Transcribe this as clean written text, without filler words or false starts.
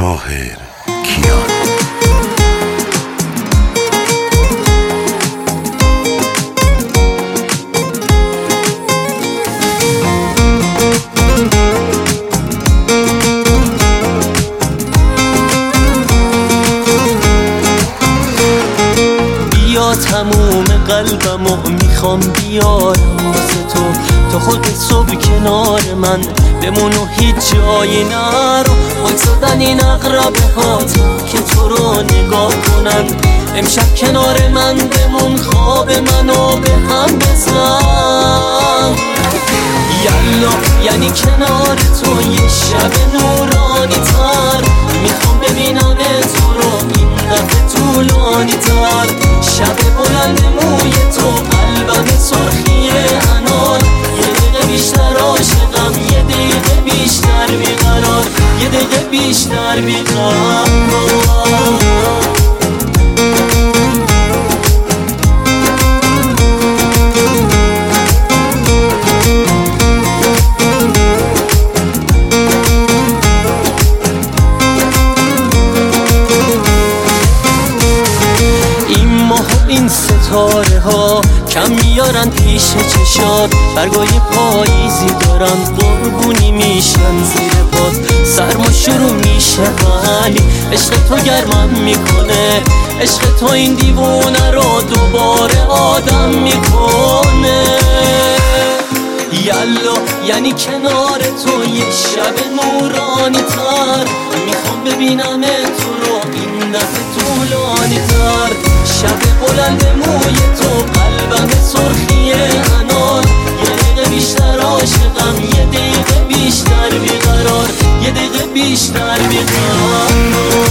طاهر کیان. بیا تموم قلبمو میخوام بیارم واسه تو خودت صبح کنار من بمون و هیچ جایی نرو وایسادن این اقربه هات که تو رو نگاه کنن امشب کنار من بمون خواب منو به هم بزن یلا یعنی کنار تو یه شب نورانی تر میخوام ببینم تو رو این دفعه طولانی تر شب بلند موی تو قلبم سرخی انار یه دقیقه بیشتر عاشقم یه دقیقه بیشتر بیقرار یه دقیقه بیشتر بیقرار. این ستاره ها کم میارن پیش چشات برگای پاییزی دارن قربونی میشن زیر پات سرما شروع میشه ولی عشق تو گرمم میکنه عشق تو این دیوونه رو دوباره آدم میکنه یلا یعنی کنار تو یه شب نورانی تر میخوام ببینم تو رو این دفعه طولانی تر شب بلند موی تو قلبم سرخی انار یه دقیقه بیشتر عاشقم یه دقیقه بیشتر بیقرار یه دقیقه بیشتر بیقرار.